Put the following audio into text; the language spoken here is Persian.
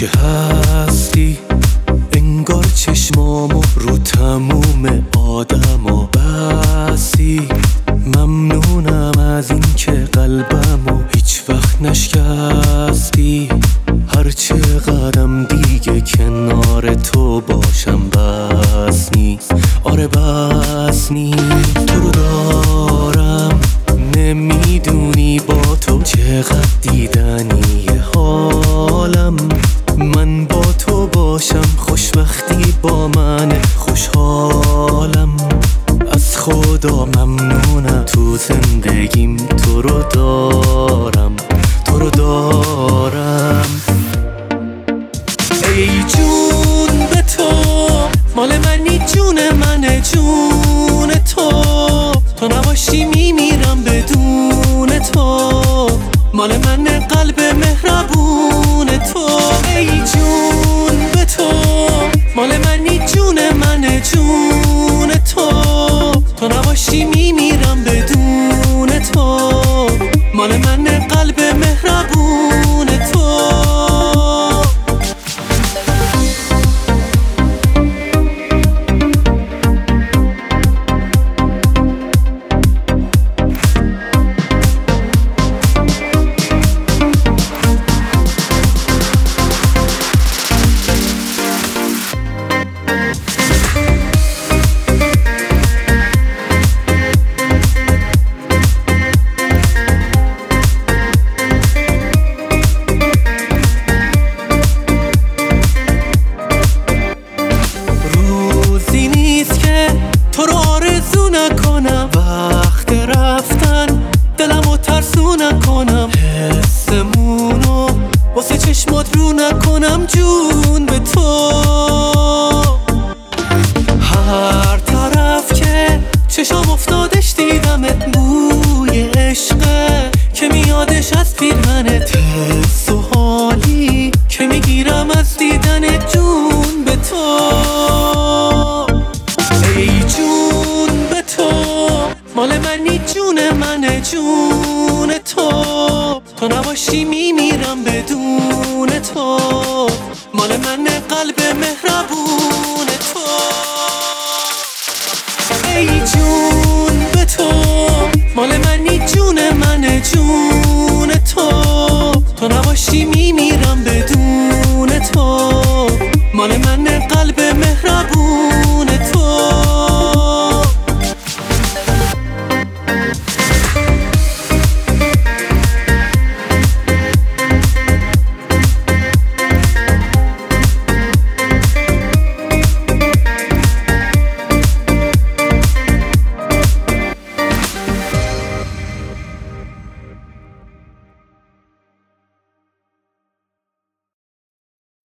که هستی انگار چشمامو رو تموم آدما بستی. ممنونم از این که قلبمو هیچ وقت نشکستی. هر چه قدم دیگه کنار تو باشم بس نیست، آره بس نیست. تو رو دارم نمیدونی با تو چقدر دیدنی حالم. من با تو باشم خوشبختی با من خوشحالم. از خدا ممنونم تو زندگیم تو رو دارم، تو رو دارم. ای جون به تو مال منی، جون منه جون تو. تو نباشی میمیرم بدون تو. مال منه قلب مهربون تو. ای جون به تو مال منی، جون منه جون تو. تو نباشی میمیرم بدون تو. مال منه قلب مهربون تو. تو رو آرزو نکنم وقت رفتن، دلمو ترسو نکنم، حسمونو واسه چشمات رو نکنم. جون به تو هر طرف که چشم افتادش دیدمت. بوی عشقه که میادش از پیرهنت. حس و حالی که میگیرم از دیدنت. جون به تو ای جون به تو مال منی، جون منه جون تو. تو نباشی میمیرم بدون تو. مال منه قلب مهربون تو. ای جون به تو مال منی، جون منه جون تو. تو نباشی میمیرم بدون تو. مال منه